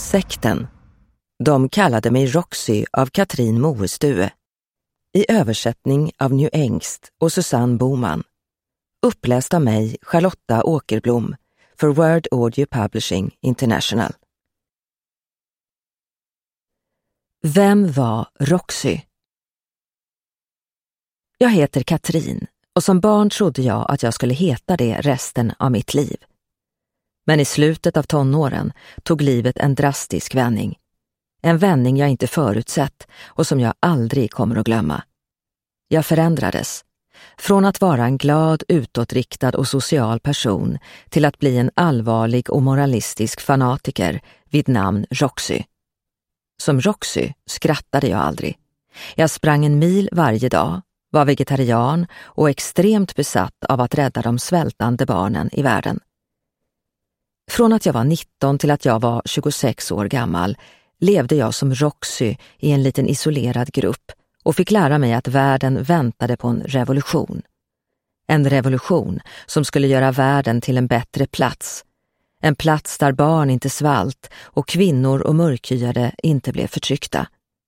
Sekten. De kallade mig Roxy av Katrin Moestue. I översättning av New Engst och Susanne Boman. Uppläst av mig, Charlotta Åkerblom, för Word Audio Publishing International. Vem var Roxy? Jag heter Katrin och som barn trodde jag att jag skulle heta det resten av mitt liv. Men i slutet av tonåren tog livet en drastisk vändning. En vändning jag inte förutsett och som jag aldrig kommer att glömma. Jag förändrades. Från att vara en glad, utåtriktad och social person till att bli en allvarlig och moralistisk fanatiker vid namn Roxy. Som Roxy skrattade jag aldrig. Jag sprang en mil varje dag, var vegetarian och extremt besatt av att rädda de svältande barnen i världen. Från att jag var 19 till att jag var 26 år gammal levde jag som Roxy i en liten isolerad grupp och fick lära mig att världen väntade på en revolution. En revolution som skulle göra världen till en bättre plats. En plats där barn inte svalt och kvinnor och mörkhyade inte blev förtryckta.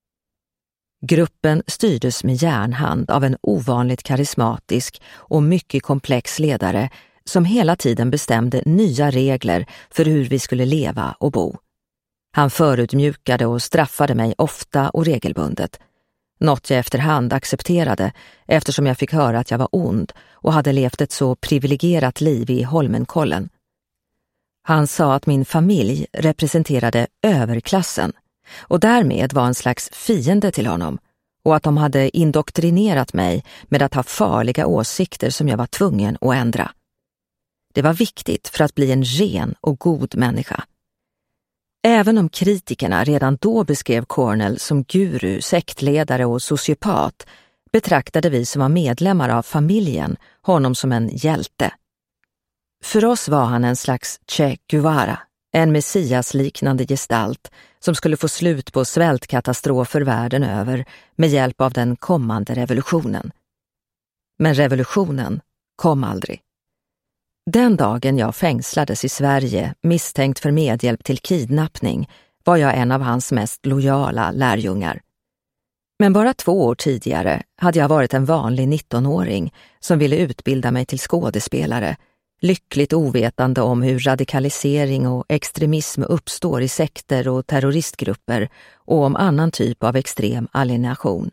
Gruppen styrdes med järnhand av en ovanligt karismatisk och mycket komplex ledare som hela tiden bestämde nya regler för hur vi skulle leva och bo. Han förutmjukade och straffade mig ofta och regelbundet. Något jag efterhand accepterade eftersom jag fick höra att jag var ond och hade levt ett så privilegierat liv i Holmenkollen. Han sa att min familj representerade överklassen och därmed var en slags fiende till honom och att de hade indoktrinerat mig med att ha farliga åsikter som jag var tvungen att ändra. Det var viktigt för att bli en ren och god människa. Även om kritikerna redan då beskrev Cornell som guru, sektledare och sociopat betraktade vi som var medlemmar av familjen honom som en hjälte. För oss var han en slags Che Guevara, en messiasliknande gestalt som skulle få slut på svältkatastrofer världen över med hjälp av den kommande revolutionen. Men revolutionen kom aldrig. Den dagen jag fängslades i Sverige misstänkt för medhjälp till kidnappning var jag en av hans mest lojala lärjungar. Men bara 2 år tidigare hade jag varit en vanlig 19-åring som ville utbilda mig till skådespelare, lyckligt ovetande om hur radikalisering och extremism uppstår i sekter och terroristgrupper och om annan typ av extrem alienation.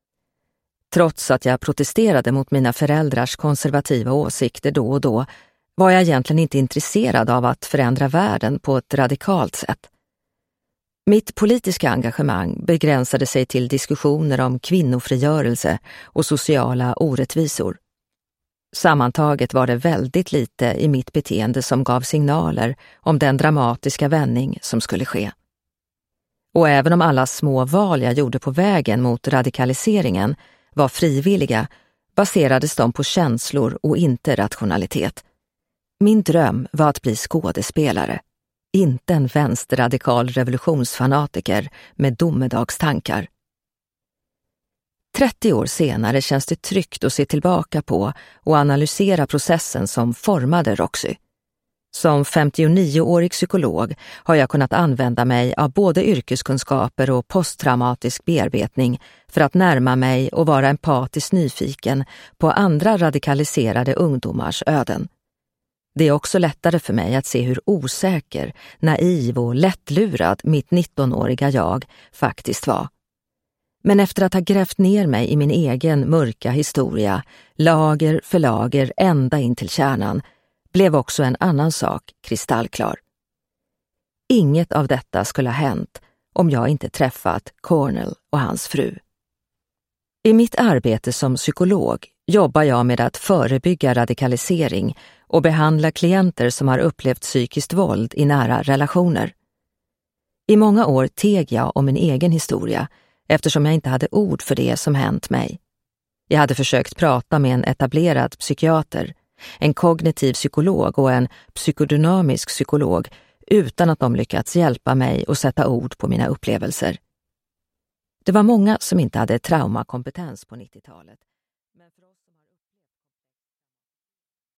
Trots att jag protesterade mot mina föräldrars konservativa åsikter då och då var jag egentligen inte intresserad av att förändra världen på ett radikalt sätt. Mitt politiska engagemang begränsade sig till diskussioner om kvinnofrigörelse och sociala orättvisor. Sammantaget var det väldigt lite i mitt beteende som gav signaler om den dramatiska vändning som skulle ske. Och även om alla små val jag gjorde på vägen mot radikaliseringen var frivilliga baserades de på känslor och inte rationalitet. Min dröm var att bli skådespelare, inte en vänsterradikal revolutionsfanatiker med domedagstankar. 30 år senare känns det tryggt att se tillbaka på och analysera processen som formade Roxy. Som 59-årig psykolog har jag kunnat använda mig av både yrkeskunskaper och posttraumatisk bearbetning för att närma mig och vara empatiskt nyfiken på andra radikaliserade ungdomars öden. Det är också lättare för mig att se hur osäker, naiv och lättlurad mitt 19-åriga jag faktiskt var. Men efter att ha grävt ner mig i min egen mörka historia, lager för lager ända in till kärnan, blev också en annan sak kristallklar. Inget av detta skulle ha hänt om jag inte träffat Cornell och hans fru. I mitt arbete som psykolog jobbar jag med att förebygga radikalisering och behandla klienter som har upplevt psykiskt våld i nära relationer. I många år teg jag om min egen historia eftersom jag inte hade ord för det som hänt mig. Jag hade försökt prata med en etablerad psykiater, en kognitiv psykolog och en psykodynamisk psykolog utan att de lyckats hjälpa mig att sätta ord på mina upplevelser. Det var många som inte hade traumakompetens på 90-talet.